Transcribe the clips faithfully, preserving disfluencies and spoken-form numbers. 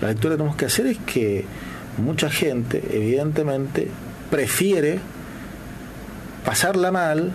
La lectura que tenemos que hacer es que mucha gente, evidentemente, prefiere pasarla mal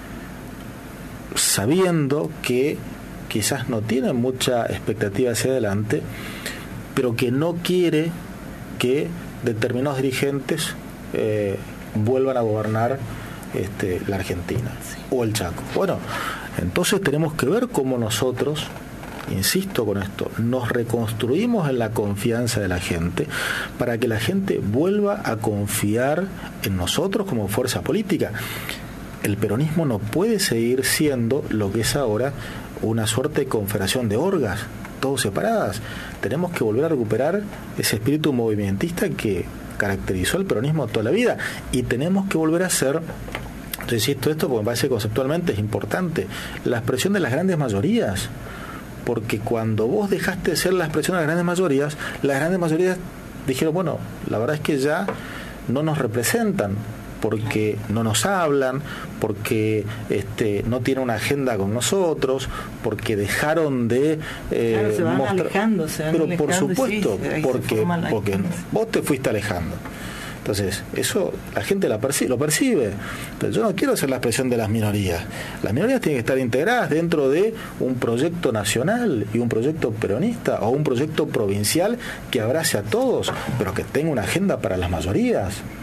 sabiendo que quizás no tiene mucha expectativa hacia adelante, pero que no quiere que determinados dirigentes eh, vuelvan a gobernar este, la Argentina o el Chaco. Bueno, entonces tenemos que ver cómo nosotros, insisto con esto, nos reconstruimos en la confianza de la gente para que la gente vuelva a confiar en nosotros como fuerza política. El peronismo no puede seguir siendo lo que es ahora una suerte de confederación de orgas, todos separadas. Tenemos que volver a recuperar ese espíritu movimentista que caracterizó el peronismo toda la vida, y tenemos que volver a hacer, yo insisto esto porque me parece que conceptualmente es importante, la expresión de las grandes mayorías, porque cuando vos dejaste de ser la expresión de las grandes mayorías, las grandes mayorías dijeron, bueno, la verdad es que ya no nos representan, porque no nos hablan, porque este, no tienen una agenda con nosotros, porque dejaron de eh, claro, se van mostrar, alejando, se van pero alejando, por supuesto, sí, porque, porque vos te fuiste alejando. Entonces, eso la gente la percibe, lo percibe. Pero yo no quiero ser la expresión de las minorías. Las minorías tienen que estar integradas dentro de un proyecto nacional y un proyecto peronista o un proyecto provincial que abrace a todos, pero que tenga una agenda para las mayorías.